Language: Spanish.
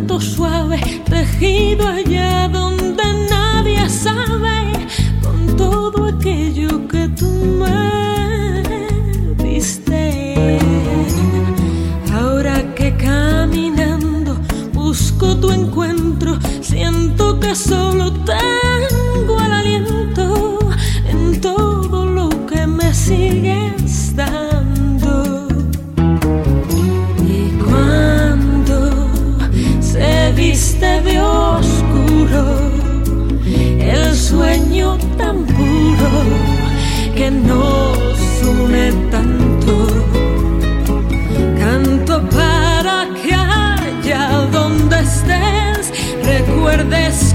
manto suave tejido allá donde nadie sabe, con todo aquello que tú me diste. Ahora que caminando busco tu encuentro, siento que solo tengo el aliento en todo lo que me sigues dando. Y cuando se viste de oscuro el sueño tan puro que nos une tanto, canto para que allá donde estés recuerdes